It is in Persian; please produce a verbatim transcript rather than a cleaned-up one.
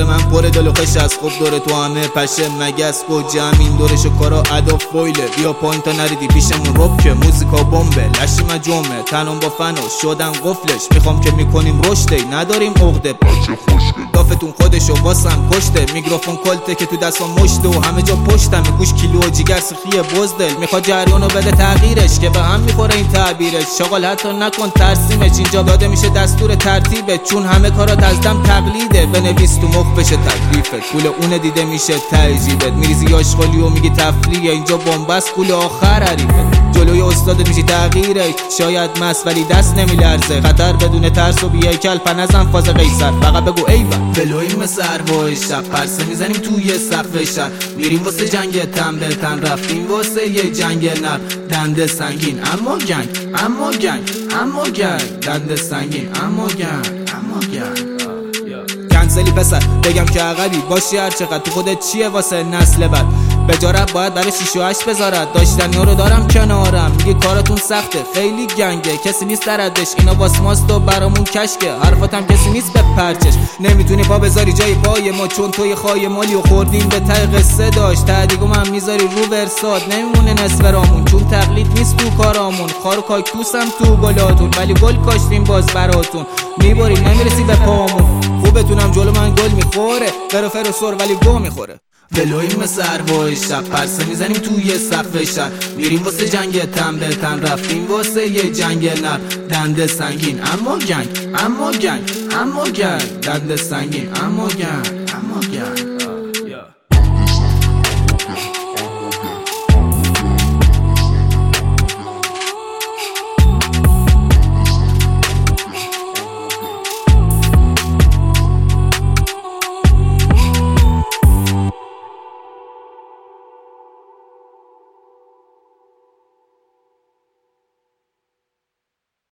من پر دل و خش از خوب دور تو همه پشه مگس گوجه همین دورش و کارا ادا فویله. بیا پایین تا نریدی پیشمون رب که موزیکا بمبه لشی مجمه تنم با فنو شدن قفلش. میخوام که میکنیم رشته نداریم عقده بچه خوشگل دافتون خودشو واسم کشته. میکروفون کلته که تو دستم مشته و همه جا پشتم گوش کیلو و جیگر سخیه بزدل. میخواد جریانو بده تغییرش که به هم میخوره این تعبیرش. شغل حتی نکن ترسیمش اینجا داده میشه دستور ترتیبه چون همه کارات از دم تقلیده. بنویس تو مخ بشه تکلیفت پول اونه دیده میشه تجیبت. میریزی آشغالی و میگی تفریحه اینجا بنبست پول آخر حریفه. جلوی استادت میشی تغییره شاید مست ولی دست نمیلرزه. خطر بدون ترس و بیای کل پنزم فاز قیصر فقط بگو ایول. بلویم سربای شب پرسه میزنیم توی سقف شهر. میریم واسه جنگ تن به تن رفتیم واسه یه جنگ نر. دنده سنگین اما گنگ اما گنگ اما گنگ. دنده سنگین اما گنگ اما گنگ. کنسلی پسر بگم که عقبی باشی هر چقدر تو خودت چیه واسه نسل بعد. بجارت باید برای شیش و هشت بذارد داشتنی رو دارم کنارم. میگه کارتون سخته خیلی گنگه کسی نیست دردش اینا واس ماست و برامون کشکه. حرفاتم کسی نیست به پرچش نمیتونی پا بذاری جای پای ما چون توی خای مالی و خوردیم به ته قصه داشت. تعدیگم هم میذاری رو ورساد نمیمونه نصفرامون چون تقلید نیست تو کارامون. خار و کاکتوسم تو گلاتون ولی گل کاشتیم باز براتون. میبری نمیرسی به پامون خوبتونم جلو من گل میخوره. فرو فرو سر ولی گو میخوره. بلویم سربای شب پرسه میزنیم توی سقف شهر. میریم واسه جنگ تن به تن رفتیم واسه یه جنگ نر. دنده سنگین اما گنگ اما گنگ اما گنگ. دنده سنگین اما گنگ اما گنگ.